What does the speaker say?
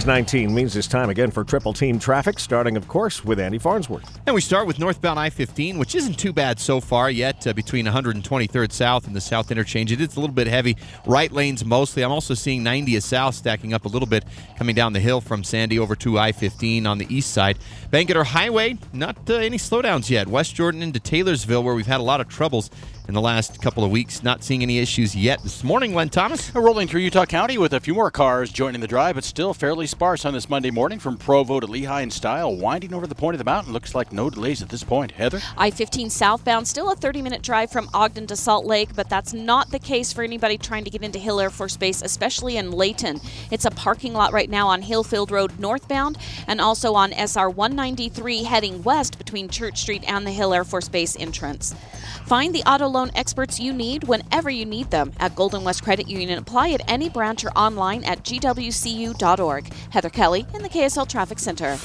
6:19 means it's time again for Triple Team Traffic, starting, of course, with Andy Farnsworth. And we start with northbound I-15, which isn't too bad so far yet, between 123rd South and the South Interchange. It is a little bit heavy. Right lanes mostly. I'm also seeing 90 South stacking up a little bit, coming down the hill from Sandy over to I-15 on the east side. Bangerter Highway, not any slowdowns yet. West Jordan into Taylorsville, where we've had a lot of troubles in the last couple of weeks. Not seeing any issues yet this morning. Len Thomas. Rolling through Utah County with a few more cars joining the drive, but still fairly sparse on this Monday morning from Provo to Lehigh in style. Winding over the point of the mountain. Looks like no delays at this point. Heather? I-15 southbound, still a 30-minute drive from Ogden to Salt Lake, but that's not the case for anybody trying to get into Hill Air Force Base, especially in Layton. It's a parking lot right now on Hillfield Road northbound and also on SR 193 heading west between Church Street and the Hill Air Force Base entrance. Find the auto loan experts you need whenever you need them at Golden West Credit Union. Apply at any branch or online at gwcu.org. Heather Kelly in the KSL Traffic Center.